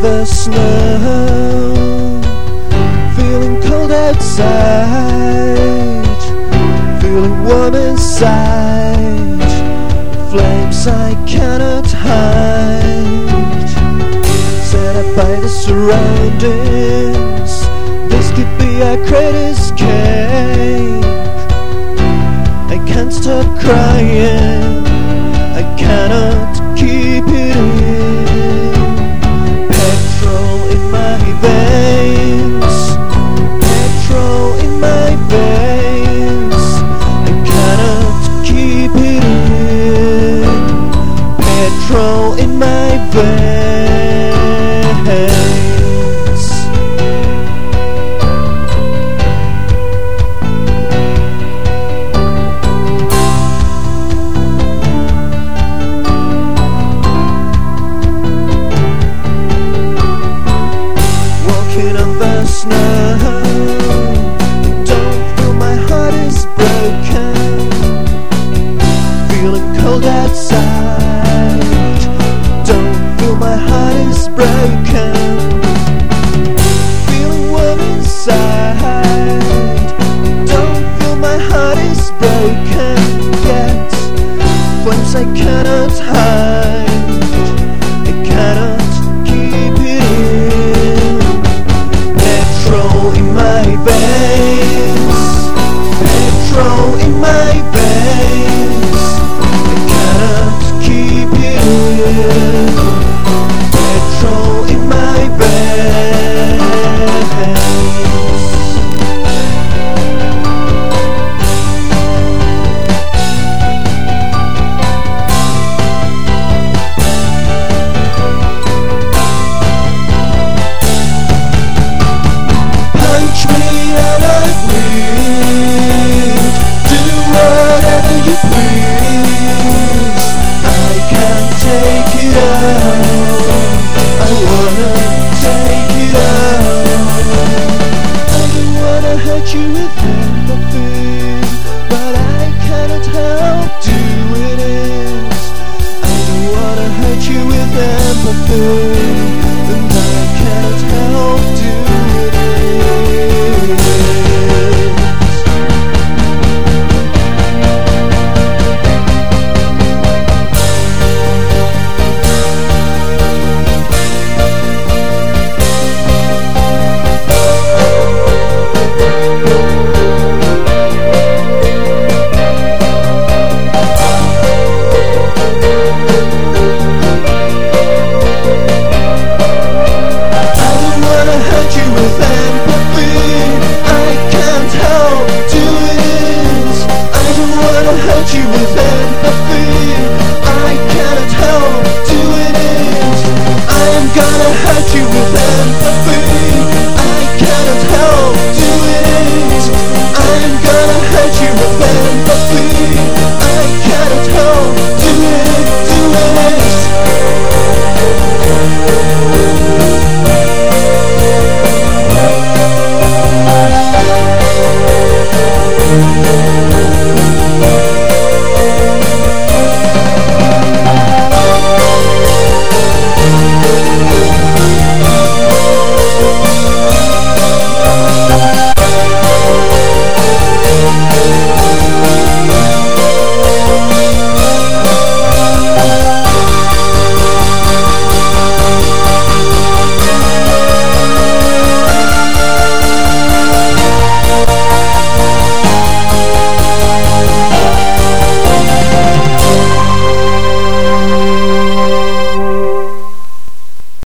the snow, feeling cold outside, feeling warm inside, flames I cannot hide. Set up by the surroundings, this could be our great escape. I can't stop crying, I cannot keep it in. Petrol in my veins, petrol in my veins, I cannot keep it in. Petrol in my veins. Snow, don't feel my heart is broken, feeling cold outside, don't feel my heart is broken, feeling warm inside, don't feel my heart is broken yet. Flames I cannot hide, I cannot keep it in. Petrol in my veins, petrol in my veins, I cannot keep it in. Petrol in my veins. Punch me and I bleed, do whatever you please, I can't take it out, I wanna take it out. I don't wanna hurt you with empathy, but I cannot help doing it. I don't wanna hurt you with empathy.